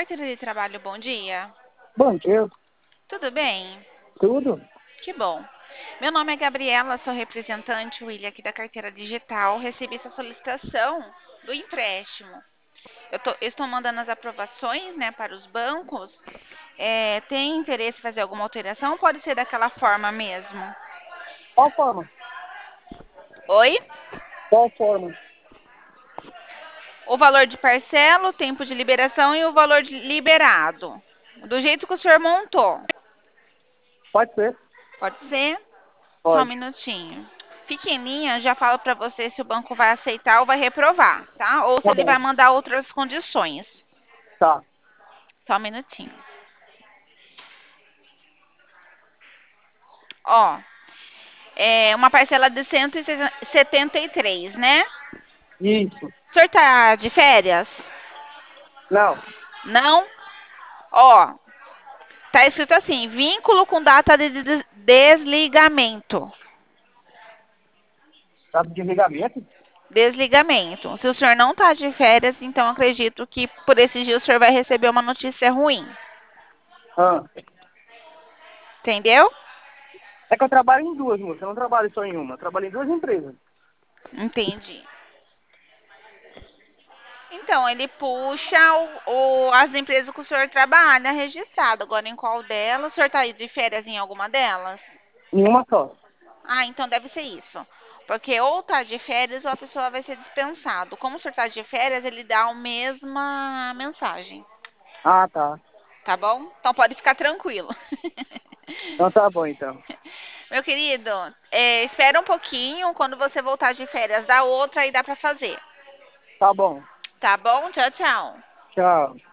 Carteira de trabalho, bom dia. Bom dia, Tudo bem? tudo? Que bom. Meu nome é Gabriela, sou representante William aqui da Carteira Digital. Recebi essa solicitação do empréstimo. Eu estou mandando as aprovações, né, para os bancos. Tem interesse em fazer alguma alteração? Pode ser daquela forma mesmo. Qual forma? Oi? Qual forma? O valor de parcela, o tempo de liberação e o valor liberado. Do jeito que o senhor montou. Pode ser? Pode ser? Só um Pode. minutinho. Fique em linha, já falo para você se o banco vai aceitar ou vai reprovar, tá? Ou se Tá ele vai bom. mandar outras condições. Tá. Só um minutinho. Ó, é uma parcela de 173, né? Isso. O senhor tá de férias? Não. Não? Ó, tá escrito assim: vínculo com data de desligamento. Tá de desligamento? Desligamento. Se o senhor não tá de férias, então acredito que por esse dia o senhor vai receber uma notícia ruim. Ah. Entendeu? É que eu trabalho em duas, moça. Eu não trabalho só em uma. Eu trabalho em duas empresas. Entendi. Então, ele puxa as empresas que o senhor trabalha registrado. Agora, em qual delas? O senhor está de férias em alguma delas? Em uma só. Ah, então deve ser isso. Porque ou está de férias ou a pessoa vai ser dispensado. Como o senhor está de férias, ele dá a mesma mensagem. Ah, tá. Tá bom? Então pode ficar tranquilo. Então tá bom, então. Meu querido, espera um pouquinho. Quando você voltar de férias, dá outra e dá para fazer. Tá bom. Tá bom? Tchau, tchau. Tchau.